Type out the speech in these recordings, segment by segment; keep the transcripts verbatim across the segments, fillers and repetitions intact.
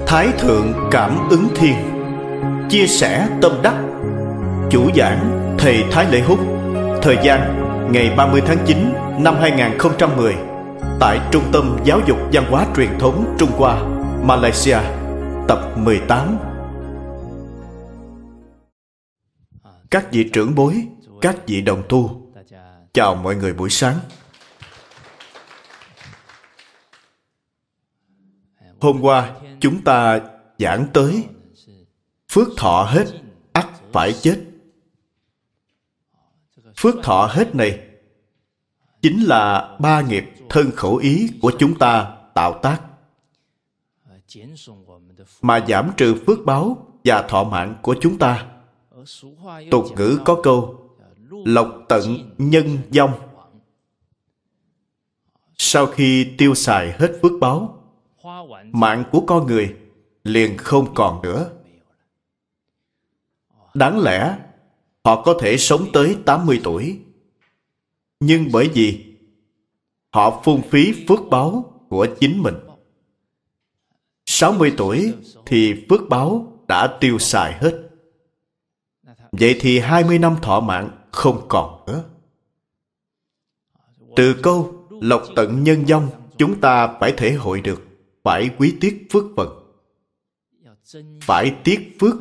Thái Thượng Cảm Ứng Thiên. Chia sẻ tâm đắc. Chủ giảng Thầy Thái Lễ Húc. Thời gian ngày ba mươi tháng chín năm hai nghìn không trăm mười tại Trung tâm Giáo dục Văn hóa Truyền thống Trung Hoa, Malaysia. Tập mười tám. Các vị trưởng bối, các vị đồng tu, chào mọi người buổi sáng. Hôm qua chúng ta giảng tới phước thọ hết ắt phải chết. Phước thọ hết này chính là ba nghiệp thân khẩu ý của chúng ta tạo tác, mà giảm trừ phước báo và thọ mạng của chúng ta. Tục ngữ có câu lộc tận nhân vong. Sau khi tiêu xài hết phước báo, mạng của con người liền không còn nữa. Đáng lẽ họ có thể sống tới tám mươi tuổi, nhưng bởi vì họ phung phí phước báo của chính mình, sáu mươi tuổi thì phước báo đã tiêu xài hết. Vậy thì hai mươi năm thọ mạng không còn nữa. Từ câu lộc tận nhân vong, chúng ta phải thể hội được phải quý tiếc phước phận, phải tiếc phước.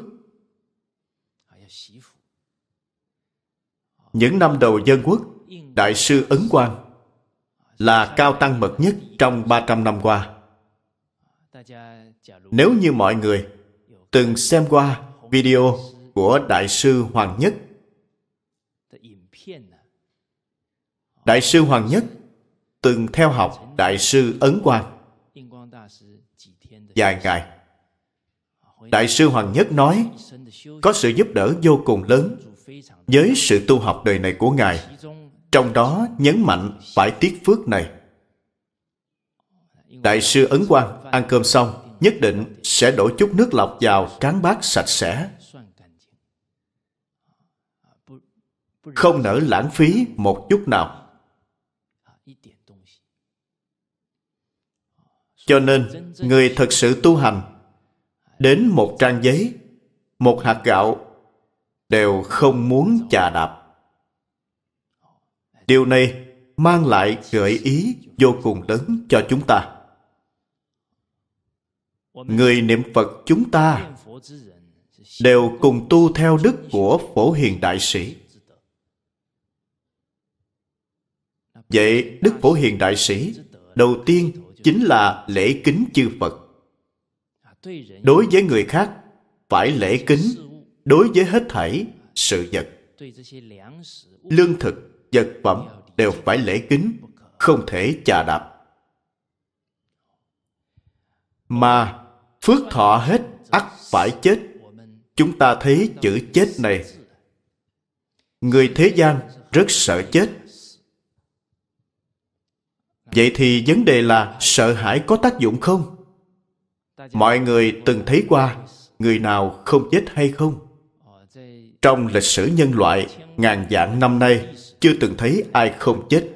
Những năm đầu dân quốc, Đại sư Ấn Quang là cao tăng bậc nhất trong ba trăm năm qua. Nếu như mọi người từng xem qua video của Đại sư Hoàng Nhất, Đại sư Hoàng Nhất từng theo học Đại sư Ấn Quang vài ngày. Đại sư Hoàng Nhất nói có sự giúp đỡ vô cùng lớn với sự tu học đời này của Ngài, trong đó nhấn mạnh phải tiếc phước này. Đại sư Ấn Quang ăn cơm xong nhất định sẽ đổ chút nước lọc vào cán bát sạch sẽ, không nỡ lãng phí một chút nào. Cho nên người thật sự tu hành, đến một trang giấy, một hạt gạo đều không muốn chà đạp. Điều này mang lại gợi ý vô cùng lớn cho chúng ta. Người niệm Phật chúng ta đều cùng tu theo đức của Phổ Hiền Đại Sĩ. Vậy đức Phổ Hiền Đại Sĩ đầu tiên chính là lễ kính chư Phật. Đối với người khác phải lễ kính, đối với hết thảy sự vật, lương thực, vật phẩm đều phải lễ kính, không thể chà đạp. Mà phước thọ hết ắt phải chết. Chúng ta thấy chữ chết này, người thế gian rất sợ chết. Vậy thì vấn đề là sợ hãi có tác dụng không? Mọi người từng thấy qua người nào không chết hay không? Trong lịch sử nhân loại ngàn vạn năm nay chưa từng thấy ai không chết.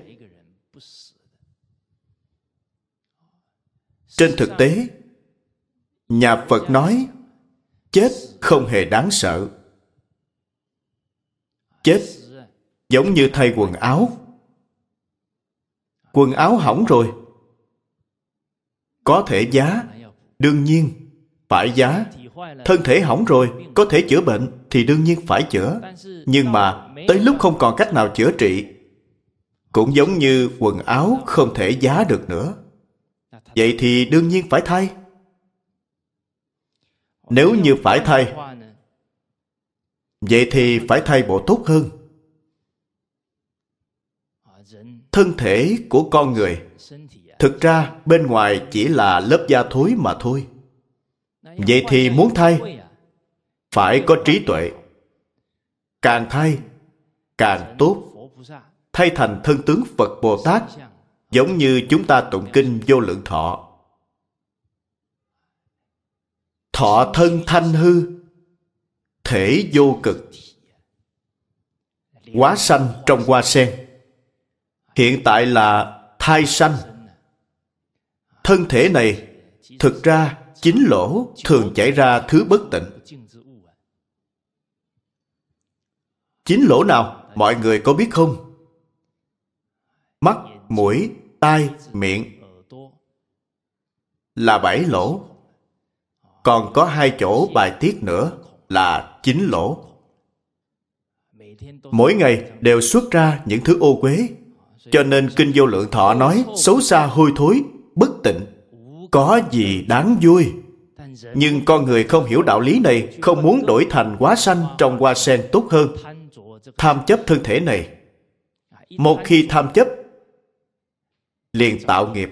Trên thực tế, nhà Phật nói chết không hề đáng sợ. Chết giống như thay quần áo. Quần áo hỏng rồi, có thể vá, đương nhiên phải vá. Thân thể hỏng rồi, có thể chữa bệnh thì đương nhiên phải chữa. Nhưng mà tới lúc không còn cách nào chữa trị, cũng giống như quần áo không thể vá được nữa, vậy thì đương nhiên phải thay. Nếu như phải thay, vậy thì phải thay bộ tốt hơn. Thân thể của con người thực ra bên ngoài chỉ là lớp da thối mà thôi. Vậy thì muốn thay, phải có trí tuệ. Càng thay càng tốt, thay thành thân tướng Phật Bồ Tát, giống như chúng ta tụng kinh Vô Lượng Thọ. Thọ thân thanh hư, thể vô cực, hóa sanh trong hoa sen. Hiện tại là thai sanh. Thân thể này thực ra Chính lỗ thường chảy ra thứ bất tịnh. Chính lỗ nào mọi người có biết không? Mắt, mũi, tai, miệng là bảy lỗ. Còn có hai chỗ bài tiết nữa là chính lỗ. Mỗi ngày đều xuất ra những thứ ô uế. Cho nên Kinh Vô Lượng Thọ nói xấu xa hôi thối, bất tịnh, có gì đáng vui. Nhưng con người không hiểu đạo lý này, không muốn đổi thành hoa xanh trong hoa sen tốt hơn. Tham chấp thân thể này. Một khi tham chấp, liền tạo nghiệp.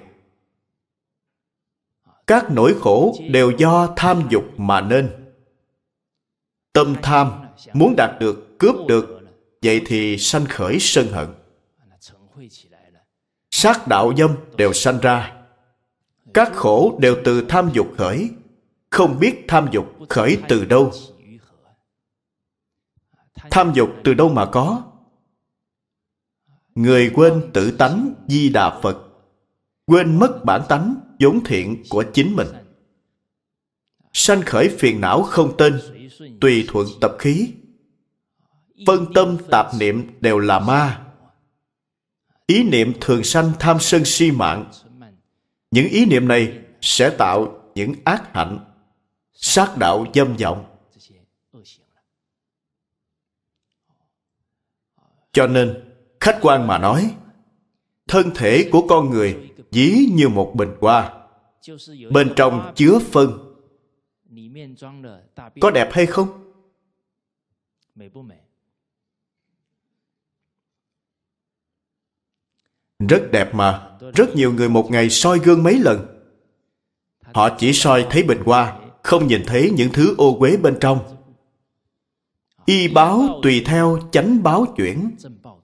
Các nỗi khổ đều do tham dục mà nên. Tâm tham, muốn đạt được, cướp được, vậy thì sanh khởi sân hận. Sát đạo dâm đều sanh ra. Các khổ đều từ tham dục khởi. Không biết tham dục khởi từ đâu. Tham dục từ đâu mà có? Người quên tự tánh Di Đà Phật, quên mất bản tánh vốn thiện của chính mình, sanh khởi phiền não không tên, tùy thuận tập khí. Phân tâm tạp niệm đều là ma. Ý niệm thường sanh tham sân si mạng. Những ý niệm này sẽ tạo những ác hạnh, sát đạo dâm vọng. Cho nên, khách quan mà nói, thân thể của con người ví như một bình hoa, bên trong chứa phân. Có đẹp hay không? Rất đẹp mà. Rất nhiều người một ngày soi gương mấy lần. Họ chỉ soi thấy bình hoa, không nhìn thấy những thứ ô uế bên trong. Y báo tùy theo chánh báo chuyển.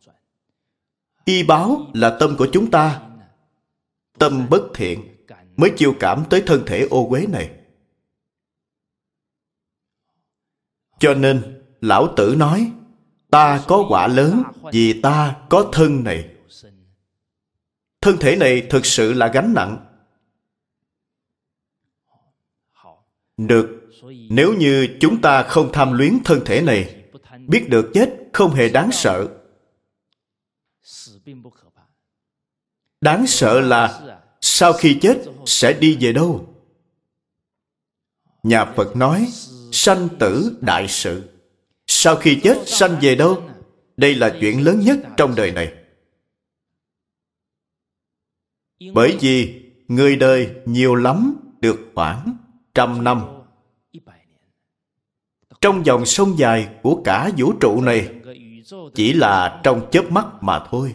Y báo là tâm của chúng ta. Tâm bất thiện mới chiêu cảm tới thân thể ô uế này. Cho nên Lão Tử nói, ta có quả lớn vì ta có thân này. Thân thể này thực sự là gánh nặng. Được, nếu như chúng ta không tham luyến thân thể này, biết được chết không hề đáng sợ. Đáng sợ là sau khi chết sẽ đi về đâu? Nhà Phật nói, sanh tử đại sự. Sau khi chết sanh về đâu? Đây là chuyện lớn nhất trong đời này. Bởi vì người đời nhiều lắm được khoảng trăm năm. Trong dòng sông dài của cả vũ trụ này, chỉ là trong chớp mắt mà thôi.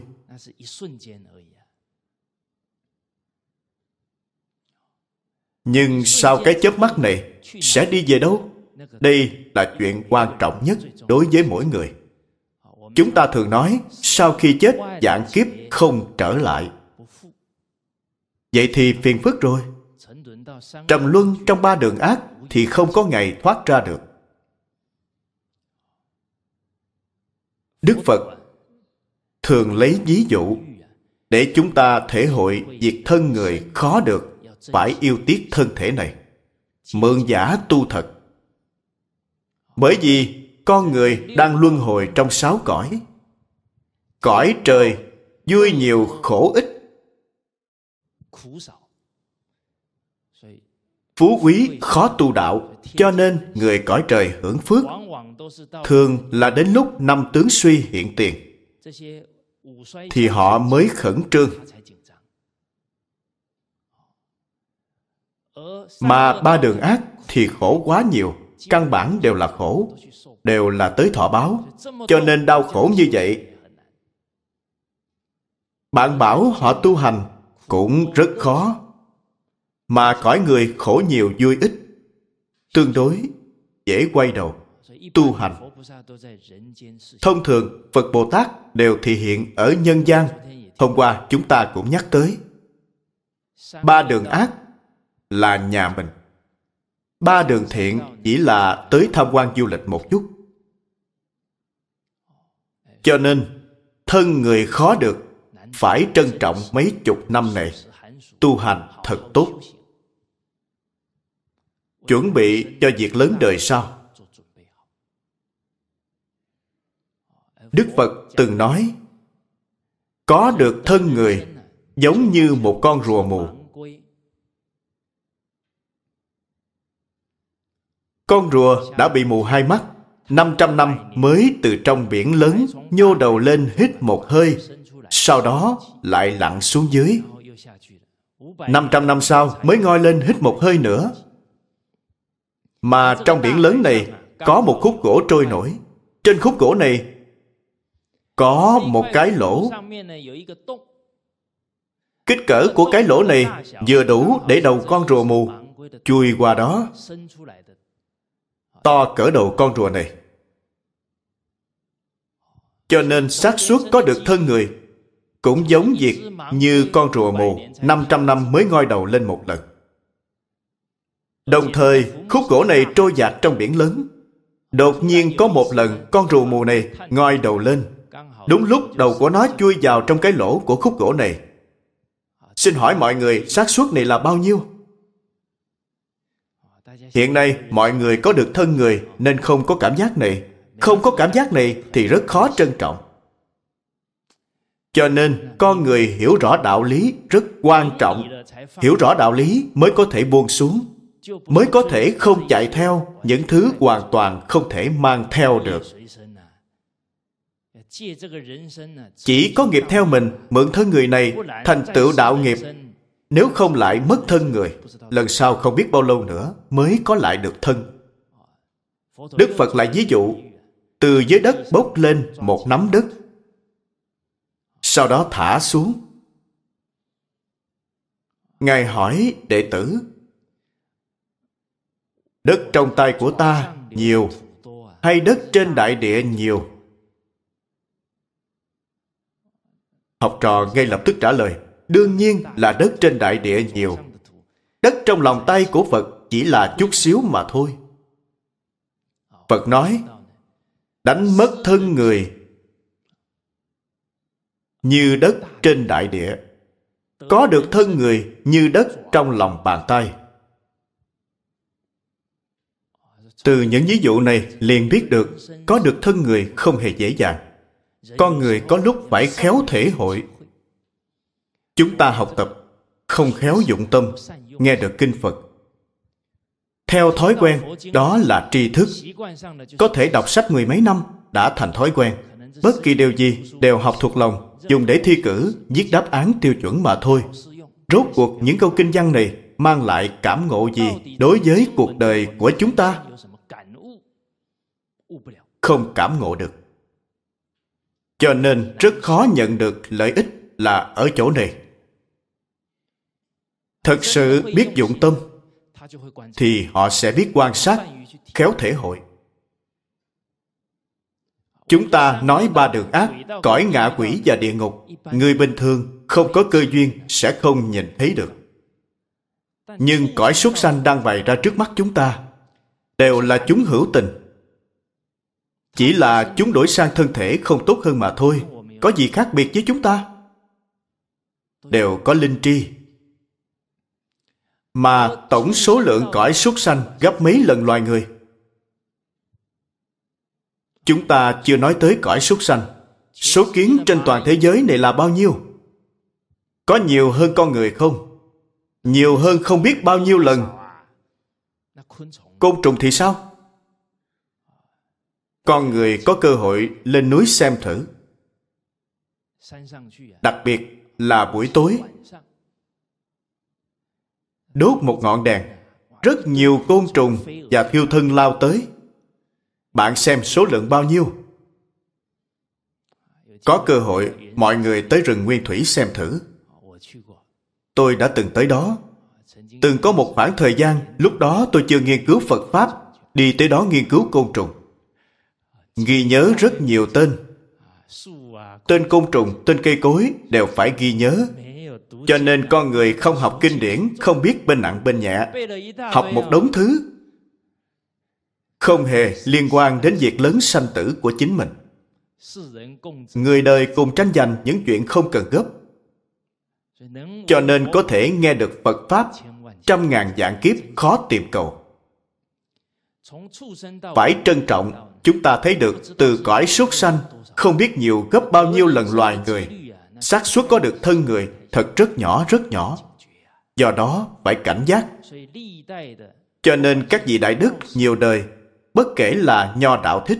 Nhưng sau cái chớp mắt này sẽ đi về đâu? Đây là chuyện quan trọng nhất đối với mỗi người. Chúng ta thường nói, sau khi chết vạn kiếp không trở lại. Vậy thì phiền phức rồi. Trầm luân trong ba đường ác thì không có ngày thoát ra được. Đức Phật thường lấy ví dụ để chúng ta thể hội việc thân người khó được, phải yêu tiếc thân thể này, mượn giả tu thật. Bởi vì con người đang luân hồi trong sáu cõi. Cõi trời vui nhiều khổ ít, phú quý khó tu đạo. Cho nên người cõi trời hưởng phước thường là đến lúc năm tướng suy hiện tiền thì họ mới khẩn trương. Mà ba đường ác thì khổ quá nhiều, căn bản đều là khổ, đều là tới thọ báo. Cho nên đau khổ như vậy. Bạn bảo họ tu hành cũng rất khó. Mà cõi người khổ nhiều vui ít, tương đối dễ quay đầu tu hành. Thông thường Phật Bồ Tát đều thị hiện ở nhân gian. Hôm qua chúng ta cũng nhắc tới, ba đường ác là nhà mình, ba đường thiện chỉ là tới tham quan du lịch một chút. Cho nên thân người khó được, phải trân trọng mấy chục năm này tu hành thật tốt. chuẩn bị cho việc lớn đời sau. Đức Phật từng nói, có được thân người giống như một con rùa mù. Con rùa đã bị mù hai mắt, năm trăm năm mới từ trong biển lớn nhô đầu lên hít một hơi, sau đó lại lặn xuống dưới. năm trăm năm sau mới ngoi lên hít một hơi nữa. Mà trong biển lớn này có một khúc gỗ trôi nổi. Trên khúc gỗ này có một cái lỗ. Kích cỡ của cái lỗ này vừa đủ để đầu con rùa mù chui qua đó, to cỡ đầu con rùa này. Cho nên xác suất có được thân người cũng giống việc như con rùa mù năm trăm năm mới ngoi đầu lên một lần. Đồng thời, khúc gỗ này trôi dạt trong biển lớn. Đột nhiên có một lần con rùa mù này ngoi đầu lên. Đúng lúc đầu của nó chui vào trong cái lỗ của khúc gỗ này. Xin hỏi mọi người, xác suất này là bao nhiêu? Hiện nay, mọi người có được thân người nên không có cảm giác này. Không có cảm giác này thì rất khó trân trọng. Cho nên, con người hiểu rõ đạo lý rất quan trọng. Hiểu rõ đạo lý mới có thể buông xuống, mới có thể không chạy theo những thứ hoàn toàn không thể mang theo được. Chỉ có nghiệp theo mình, mượn thân người này thành tựu đạo nghiệp. Nếu không lại mất thân người, lần sau không biết bao lâu nữa mới có lại được thân. Đức Phật lại ví dụ, từ dưới đất bốc lên một nắm đất, sau đó thả xuống. Ngài hỏi đệ tử, đất trong tay của ta nhiều hay đất trên đại địa nhiều? Học trò ngay lập tức trả lời, đương nhiên là đất trên đại địa nhiều. Đất trong lòng tay của Phật chỉ là chút xíu mà thôi. Phật nói, đánh mất thân người như đất trên đại địa, có được thân người như đất trong lòng bàn tay. Từ những ví dụ này liền biết được có được thân người không hề dễ dàng. Con người có lúc phải khéo thể hội. Chúng ta học tập không khéo dụng tâm, nghe được kinh Phật, theo thói quen, đó là tri thức. Có thể đọc sách mười mấy năm đã thành thói quen. Bất kỳ điều gì đều học thuộc lòng, dùng để thi cử, viết đáp án tiêu chuẩn mà thôi. Rốt cuộc những câu kinh văn này mang lại cảm ngộ gì đối với cuộc đời của chúng ta? Không cảm ngộ được. Cho nên rất khó nhận được lợi ích là ở chỗ này. Thật sự biết dụng tâm thì họ sẽ biết quan sát, khéo thể hội. Chúng ta nói ba đường ác, cõi ngạ quỷ và địa ngục, người bình thường không có cơ duyên sẽ không nhìn thấy được. Nhưng cõi súc sanh đang bày ra trước mắt chúng ta đều là chúng hữu tình. Chỉ là chúng đổi sang thân thể không tốt hơn mà thôi. Có gì khác biệt với chúng ta? Đều có linh tri. Mà tổng số lượng cõi súc sanh gấp mấy lần loài người. Chúng ta chưa nói tới cõi súc sanh. Số kiến trên toàn thế giới này là bao nhiêu? Có nhiều hơn con người không? Nhiều hơn không biết bao nhiêu lần. Côn trùng thì sao? Con người có cơ hội lên núi xem thử. Đặc biệt là buổi tối, đốt một ngọn đèn, rất nhiều côn trùng và thiêu thân lao tới. Bạn xem số lượng bao nhiêu? Có cơ hội, mọi người tới rừng Nguyên Thủy xem thử. Tôi đã từng tới đó. Từng có một khoảng thời gian, lúc đó tôi chưa nghiên cứu Phật Pháp, đi tới đó nghiên cứu côn trùng. Ghi nhớ rất nhiều tên. Tên côn trùng, tên cây cối đều phải ghi nhớ. Cho nên con người không học kinh điển, không biết bên nặng bên nhẹ. Học một đống thứ không hề liên quan đến việc lớn sanh tử của chính mình. Người đời cùng tranh giành những chuyện không cần gấp. Cho nên có thể nghe được Phật Pháp trăm ngàn vạn kiếp khó tìm cầu. Phải trân trọng. Chúng ta thấy được từ cõi súc sanh không biết nhiều gấp bao nhiêu lần loài người, xác suất có được thân người thật rất nhỏ rất nhỏ. Do đó phải cảnh giác. Cho nên các vị đại đức nhiều đời, bất kể là Nho đạo thích,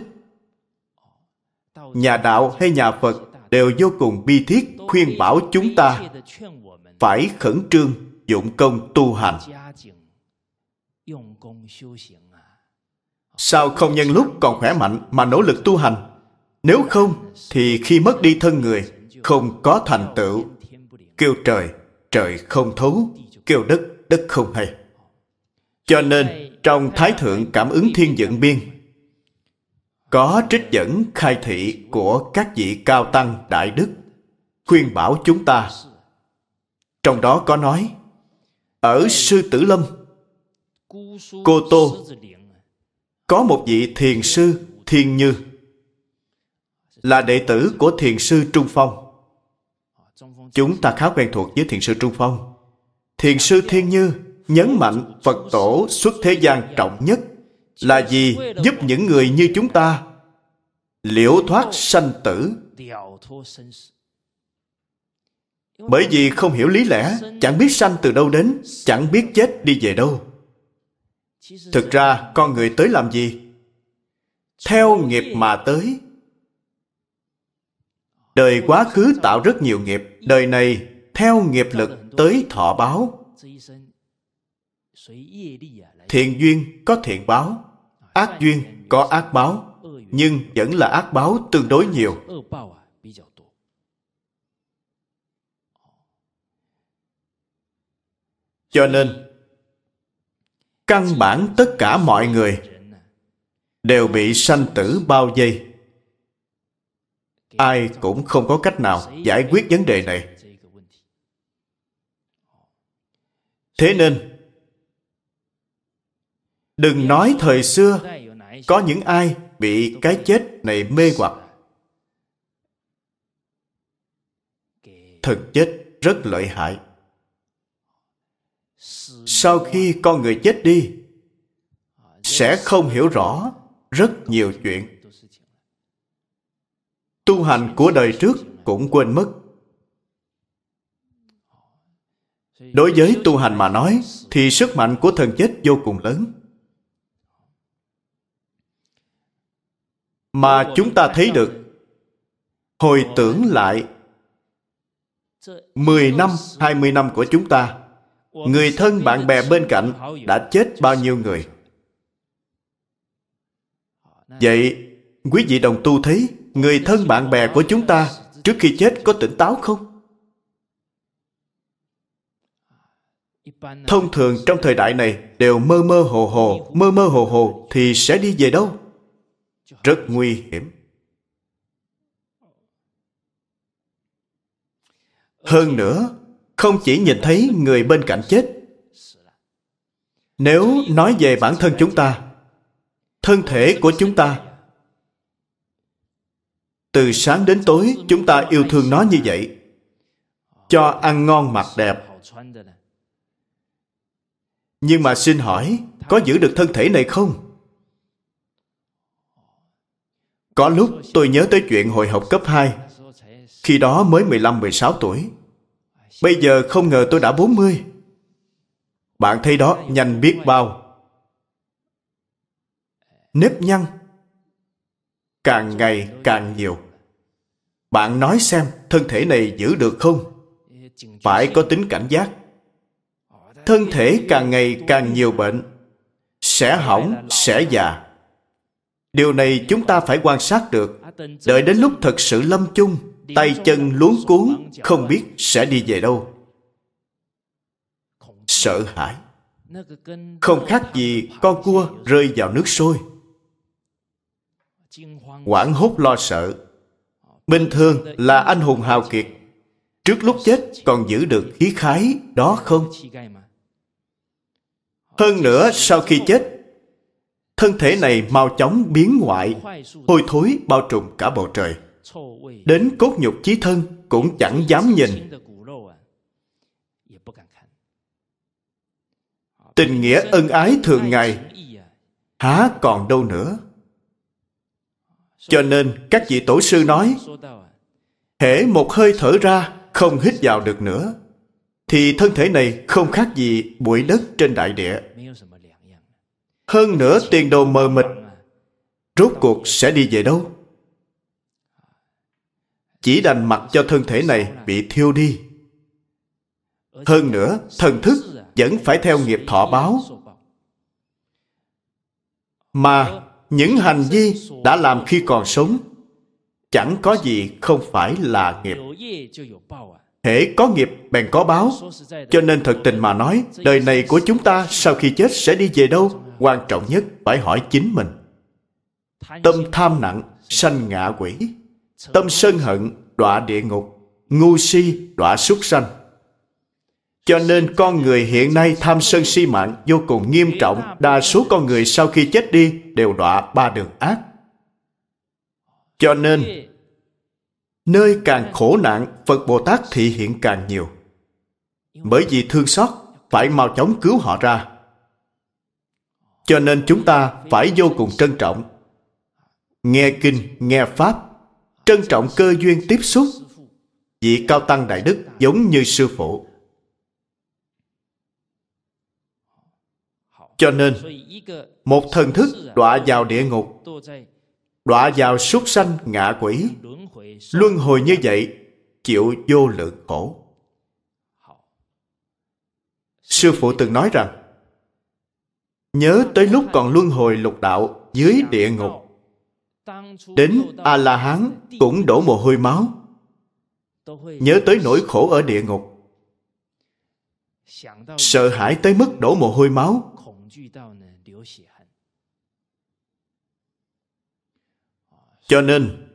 nhà đạo hay nhà Phật, đều vô cùng bi thiết khuyên bảo chúng ta phải khẩn trương dụng công tu hành. Sao không nhân lúc còn khỏe mạnh mà nỗ lực tu hành? Nếu không thì khi mất đi thân người, không có thành tựu, kêu trời, trời không thấu, kêu đất, đất không hay. Cho nên trong Thái Thượng Cảm ứng Thiên Vận Biên có trích dẫn khai thị của các vị cao tăng đại đức khuyên bảo chúng ta. Trong đó có nói, ở Sư Tử Lâm, Cô Tô, có một vị thiền sư Thiên Như, là đệ tử của thiền sư Trung Phong. Chúng ta khá quen thuộc với thiền sư Trung Phong. Thiền sư Thiên Như nhấn mạnh Phật tổ xuất thế gian trọng nhất là vì giúp những người như chúng ta liễu thoát sanh tử. Bởi vì không hiểu lý lẽ, chẳng biết sanh từ đâu đến, chẳng biết chết đi về đâu. Thực ra con người tới làm gì? Theo nghiệp mà tới. Đời quá khứ tạo rất nhiều nghiệp, đời này theo nghiệp lực tới thọ báo. Thiện duyên có thiện báo, ác duyên có ác báo, nhưng vẫn là ác báo tương đối nhiều. Cho nên căn bản tất cả mọi người đều bị sanh tử bao vây. Ai cũng không có cách nào giải quyết vấn đề này. Thế nên đừng nói thời xưa có những ai bị cái chết này mê hoặc. Thực chết rất lợi hại. Sau khi con người chết đi, sẽ không hiểu rõ rất nhiều chuyện. Tu hành của đời trước cũng quên mất. Đối với tu hành mà nói, thì sức mạnh của thần chết vô cùng lớn. Mà chúng ta thấy được, hồi tưởng lại mười năm, hai mươi năm của chúng ta, người thân bạn bè bên cạnh đã chết bao nhiêu người. Vậy, quý vị đồng tu thấy người thân bạn bè của chúng ta trước khi chết có tỉnh táo không? Thông thường trong thời đại này đều mơ mơ hồ hồ, mơ mơ hồ hồ thì sẽ đi về đâu? Rất nguy hiểm. Hơn nữa, không chỉ nhìn thấy người bên cạnh chết. Nếu nói về bản thân chúng ta, thân thể của chúng ta, từ sáng đến tối chúng ta yêu thương nó như vậy, cho ăn ngon mặc đẹp. Nhưng mà xin hỏi, có giữ được thân thể này không? Có lúc tôi nhớ tới chuyện hồi học cấp hai. Khi đó mới mười lăm mười sáu tuổi. Bây giờ không ngờ tôi đã bốn mươi. Bạn thấy đó nhanh biết bao. Nếp nhăn càng ngày càng nhiều. Bạn nói xem thân thể này giữ được không? Phải có tính cảnh giác. Thân thể càng ngày càng nhiều bệnh, sẽ hỏng, sẽ già. Điều này chúng ta phải quan sát được. Đợi đến lúc thật sự lâm chung, tay chân luống cuống, không biết sẽ đi về đâu. Sợ hãi. Không khác gì con cua rơi vào nước sôi. Hoảng hốt lo sợ. Bình thường là anh hùng hào kiệt, trước lúc chết còn giữ được khí khái đó không? Hơn nữa sau khi chết, thân thể này mau chóng biến hoại, hôi thối bao trùm cả bầu trời. Đến cốt nhục chí thân cũng chẳng dám nhìn. Tình nghĩa ân ái thường ngày há còn đâu nữa. Cho nên các vị tổ sư nói, hễ một hơi thở ra không hít vào được nữa, thì thân thể này không khác gì bụi đất trên đại địa. Hơn nữa tiền đồ mờ mịt, rốt cuộc sẽ đi về đâu? Chỉ đành mặc cho thân thể này bị thiêu đi. Hơn nữa, thần thức vẫn phải theo nghiệp thọ báo. Mà những hành vi đã làm khi còn sống, chẳng có gì không phải là nghiệp. Hễ có nghiệp bèn có báo. Cho nên thật tình mà nói, đời này của chúng ta sau khi chết sẽ đi về đâu? Quan trọng nhất phải hỏi chính mình. Tâm tham nặng sanh ngạ quỷ, tâm sân hận đọa địa ngục, ngu si đọa súc sanh. Cho nên con người hiện nay tham sân si mạng vô cùng nghiêm trọng. Đa số con người sau khi chết đi đều đọa ba đường ác. Cho nên nơi càng khổ nạn, Phật Bồ Tát thị hiện càng nhiều. Bởi vì thương xót, phải mau chóng cứu họ ra. Cho nên chúng ta phải vô cùng trân trọng nghe kinh, nghe pháp, trân trọng cơ duyên tiếp xúc vị cao tăng đại đức giống như sư phụ. Cho nên một thần thức đọa vào địa ngục, đọa vào súc sanh ngạ quỷ, luân hồi như vậy chịu vô lượng khổ. Sư phụ từng nói rằng, nhớ tới lúc còn luân hồi lục đạo dưới địa ngục, đến A-la-hán cũng đổ mồ hôi máu. Nhớ tới nỗi khổ ở địa ngục, sợ hãi tới mức đổ mồ hôi máu. Cho nên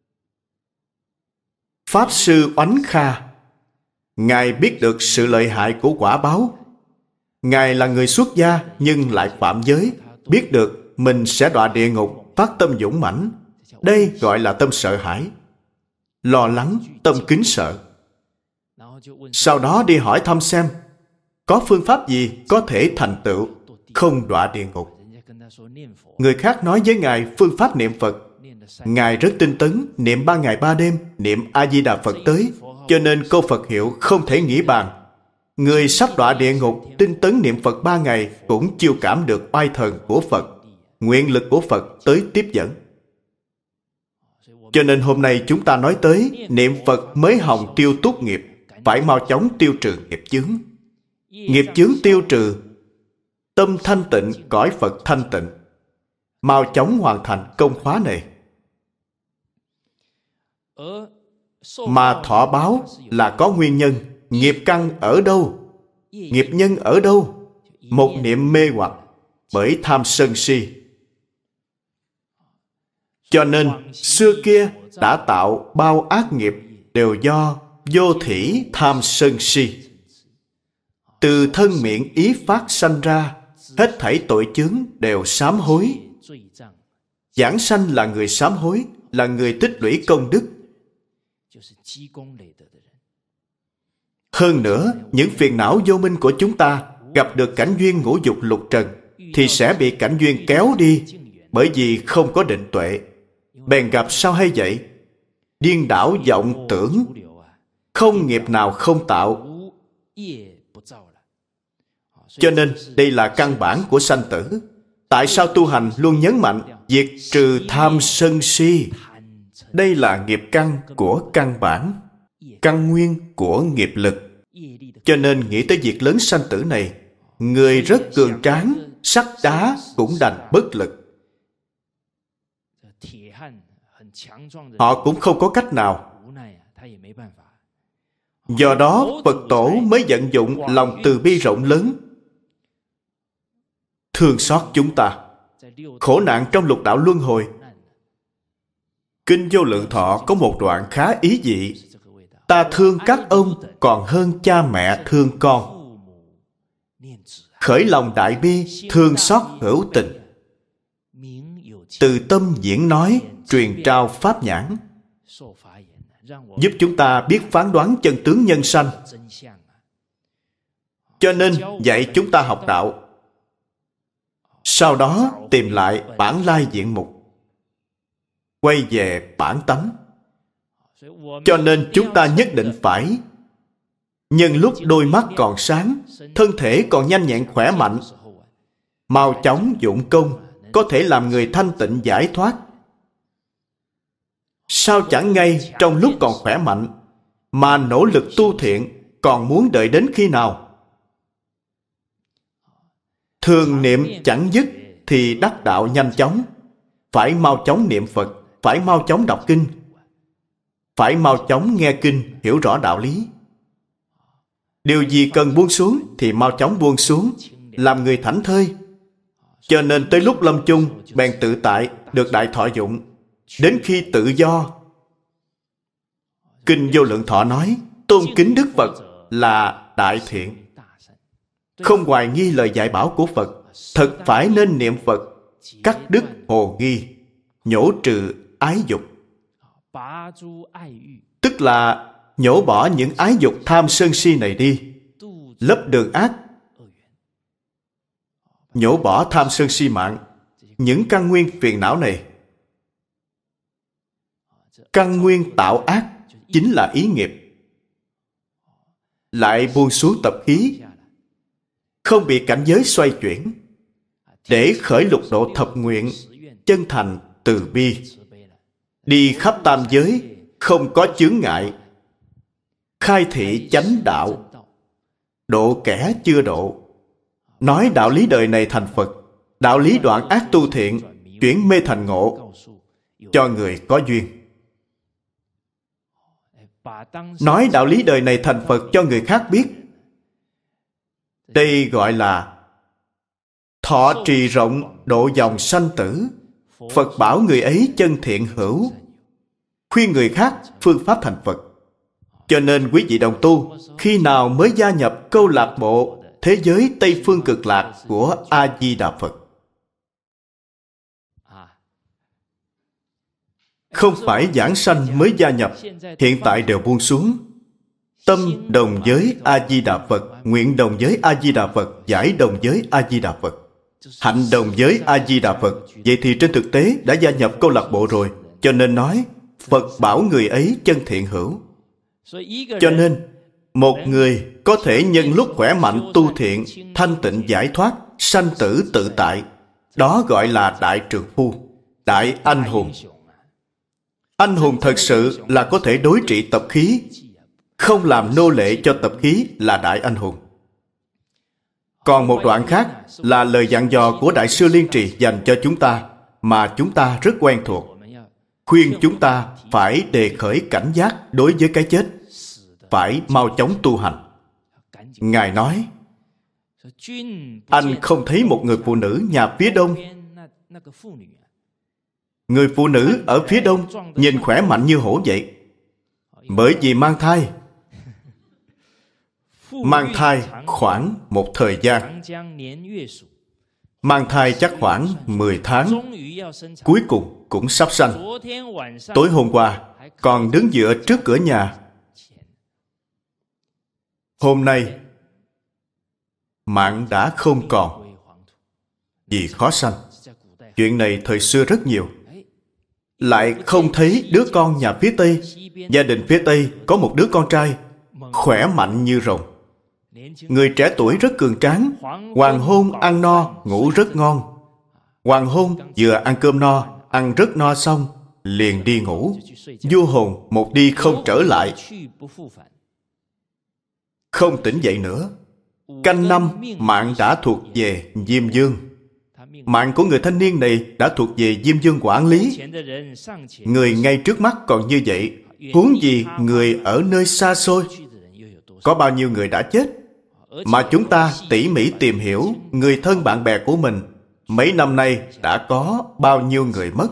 Pháp Sư Oánh Kha, Ngài biết được sự lợi hại của quả báo. Ngài là người xuất gia nhưng lại phạm giới, biết được mình sẽ đọa địa ngục, phát tâm dũng mãnh. Đây gọi là tâm sợ hãi, lo lắng, tâm kính sợ. Sau đó đi hỏi thăm xem có phương pháp gì có thể thành tựu không đọa địa ngục. Người khác nói với Ngài phương pháp niệm Phật. Ngài rất tinh tấn, niệm ba ngày ba đêm, niệm A-di-đà Phật tới. Cho nên câu Phật hiệu không thể nghĩ bàn. Người sắp đọa địa ngục, tinh tấn niệm Phật ba ngày cũng chiêu cảm được oai thần của Phật, nguyện lực của Phật tới tiếp dẫn. Cho nên hôm nay chúng ta nói tới niệm Phật mới hòng tiêu túc nghiệp, phải mau chóng tiêu trừ nghiệp chướng. Nghiệp chướng tiêu trừ, tâm thanh tịnh, cõi Phật thanh tịnh. Mau chóng hoàn thành công khóa này. Mà thọ báo là có nguyên nhân. Nghiệp căn ở đâu? Nghiệp nhân ở đâu? Một niệm mê hoặc bởi tham sân si. Cho nên xưa kia đã tạo bao ác nghiệp đều do vô thỉ tham sân si. Từ thân miệng ý phát sanh ra, hết thảy tội chướng đều sám hối. Giảng sanh là người sám hối, là người tích lũy công đức. Hơn nữa, những phiền não vô minh của chúng ta gặp được cảnh duyên ngũ dục lục trần thì sẽ bị cảnh duyên kéo đi, bởi vì không có định tuệ. Bèn gặp sao hay vậy? Điên đảo vọng tưởng, không nghiệp nào không tạo. Cho nên đây là căn bản của sanh tử. Tại sao tu hành luôn nhấn mạnh diệt trừ tham sân si? Đây là nghiệp căn của căn bản, căn nguyên của nghiệp lực. Cho nên nghĩ tới việc lớn sanh tử này, người rất cường tráng, sắt đá cũng đành bất lực. Họ cũng không có cách nào. Do đó Phật Tổ mới vận dụng lòng từ bi rộng lớn, thương xót chúng ta. Khổ nạn trong lục đạo luân hồi. Kinh Vô Lượng Thọ có một đoạn khá ý dị. Ta thương các ông còn hơn cha mẹ thương con. Khởi lòng đại bi, thương xót hữu tình. Từ tâm diễn nói, truyền trao pháp nhãn, giúp chúng ta biết phán đoán chân tướng nhân sanh. Cho nên dạy chúng ta học đạo, sau đó tìm lại bản lai diện mục, quay về bản tánh. Cho nên chúng ta nhất định phải nhân lúc đôi mắt còn sáng, thân thể còn nhanh nhẹn khỏe mạnh, mau chóng dụng công, có thể làm người thanh tịnh giải thoát. Sao chẳng ngay trong lúc còn khỏe mạnh mà nỗ lực tu thiện, còn muốn đợi đến khi nào? Thường niệm chẳng dứt thì đắc đạo nhanh chóng. Phải mau chóng niệm Phật, phải mau chóng đọc kinh, phải mau chóng nghe kinh, hiểu rõ đạo lý. Điều gì cần buông xuống thì mau chóng buông xuống, làm người thảnh thơi. Cho nên tới lúc lâm chung, bèn tự tại, được đại thọ dụng. Đến khi tự do, Kinh Vô Lượng Thọ nói, tôn kính Đức Phật là đại thiện. Không hoài nghi lời dạy bảo của Phật, thật phải nên niệm Phật, cắt đứt hồ nghi, nhổ trừ ái dục. Tức là nhổ bỏ những ái dục tham sân si này đi, lấp đường ác, nhổ bỏ tham sân si mạng, những căn nguyên phiền não này. Căn nguyên tạo ác chính là ý nghiệp. Lại buông xuống tập khí, không bị cảnh giới xoay chuyển, để khởi lục độ thập nguyện, chân thành từ bi, đi khắp tam giới, không có chướng ngại, khai thị chánh đạo, độ kẻ chưa độ, nói đạo lý đời này thành Phật, đạo lý đoạn ác tu thiện, chuyển mê thành ngộ, cho người có duyên. Nói đạo lý đời này thành Phật cho người khác biết. Đây gọi là thọ trì rộng độ dòng sanh tử. Phật bảo người ấy chân thiện hữu, khuyên người khác phương pháp thành Phật. Cho nên quý vị đồng tu, khi nào mới gia nhập câu lạc bộ Thế giới Tây Phương Cực Lạc của A-di-đà Phật? Không phải giảng sanh mới gia nhập, hiện tại đều buông xuống. Tâm đồng với A-di-đà Phật, nguyện đồng với A-di-đà Phật, giải đồng với A-di-đà Phật, hạnh đồng với A-di-đà Phật. Vậy thì trên thực tế đã gia nhập câu lạc bộ rồi. Cho nên nói Phật bảo người ấy chân thiện hữu. Cho nên một người có thể nhân lúc khỏe mạnh tu thiện, thanh tịnh giải thoát, sanh tử tự tại, đó gọi là đại trượng phu, đại anh hùng. Anh hùng thật sự là có thể đối trị tập khí, không làm nô lệ cho tập khí là đại anh hùng. Còn một đoạn khác là lời dặn dò của Đại sư Liên Trì dành cho chúng ta, mà chúng ta rất quen thuộc. Khuyên chúng ta phải đề khởi cảnh giác đối với cái chết, phải mau chóng tu hành. Ngài nói, anh không thấy một người phụ nữ nhà phía đông. Người phụ nữ ở phía đông nhìn khỏe mạnh như hổ vậy, bởi vì mang thai. Mang thai khoảng một thời gian, mang thai chắc khoảng mười tháng, cuối cùng cũng sắp sanh. Tối hôm qua còn đứng dựa trước cửa nhà. Hôm nay mạng đã không còn vì khó sanh. Chuyện này thời xưa rất nhiều. Lại không thấy đứa con nhà phía Tây. Gia đình phía Tây có một đứa con trai khỏe mạnh như rồng. Người trẻ tuổi rất cường tráng, hoàng hôn ăn no, ngủ rất ngon. Hoàng hôn vừa ăn cơm no, ăn rất no xong, liền đi ngủ. Vua hồn một đi không trở lại, không tỉnh dậy nữa. Canh năm, mạng đã thuộc về Diêm Vương. Mạng của người thanh niên này đã thuộc về Diêm Vương quản lý. Người ngay trước mắt còn như vậy, huống gì người ở nơi xa xôi. Có bao nhiêu người đã chết, mà chúng ta tỉ mỉ tìm hiểu người thân bạn bè của mình, mấy năm nay đã có bao nhiêu người mất.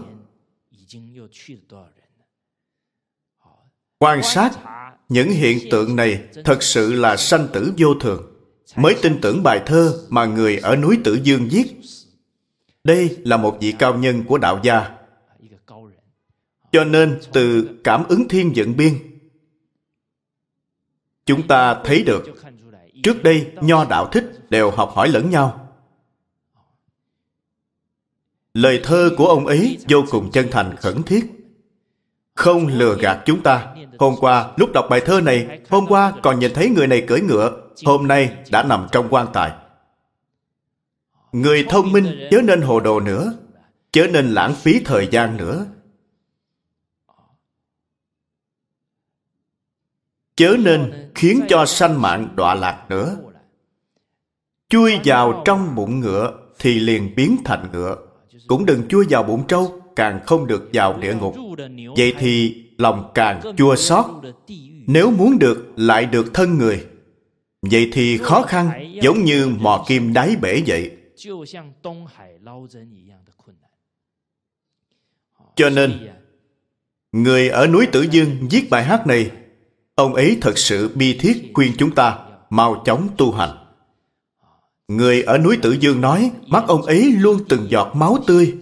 Quan sát những hiện tượng này thật sự là sanh tử vô thường, mới tin tưởng bài thơ mà người ở núi Tử Dương viết. Đây là một vị cao nhân của đạo gia. Cho nên từ cảm ứng thiên vận biên, chúng ta thấy được trước đây Nho Đạo Thích đều học hỏi lẫn nhau. Lời thơ của ông ấy vô cùng chân thành khẩn thiết, không lừa gạt chúng ta. Hôm qua lúc đọc bài thơ này, hôm qua còn nhìn thấy người này cưỡi ngựa, hôm nay đã nằm trong quan tài. Người thông minh chớ nên hồ đồ nữa, chớ nên lãng phí thời gian nữa, chớ nên khiến cho sanh mạng đọa lạc nữa. Chui vào trong bụng ngựa thì liền biến thành ngựa, cũng đừng chui vào bụng trâu, càng không được vào địa ngục. Vậy thì lòng càng chua xót. Nếu muốn được lại được thân người, vậy thì khó khăn, giống như mò kim đáy bể vậy. Cho nên người ở núi Tử Dương viết bài hát này, ông ấy thật sự bi thiết khuyên chúng ta mau chóng tu hành. Người ở núi Tử Dương nói mắt ông ấy luôn từng giọt máu tươi.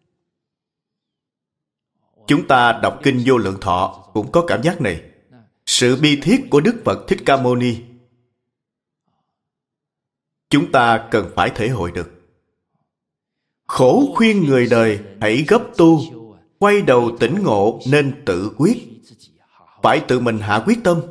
Chúng ta đọc kinh Vô Lượng Thọ cũng có cảm giác này. Sự bi thiết của Đức Phật Thích Ca Mâu Ni, chúng ta cần phải thể hội được. Khổ khuyên người đời hãy gấp tu, quay đầu tỉnh ngộ nên tự quyết. Phải tự mình hạ quyết tâm.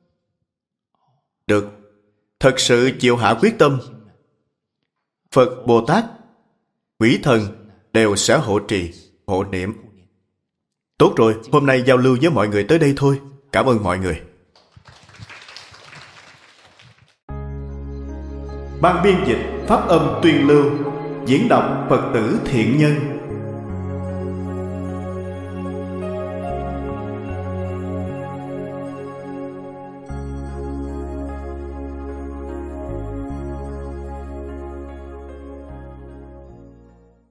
Được, thật sự chịu hạ quyết tâm, Phật, Bồ Tát, quỷ thần đều sẽ hộ trì, hộ niệm. Tốt rồi, hôm nay giao lưu với mọi người tới đây thôi. Cảm ơn mọi người. Ban biên dịch Pháp Âm Tuyên Lưu, diễn đọc Phật tử Thiện Nhân.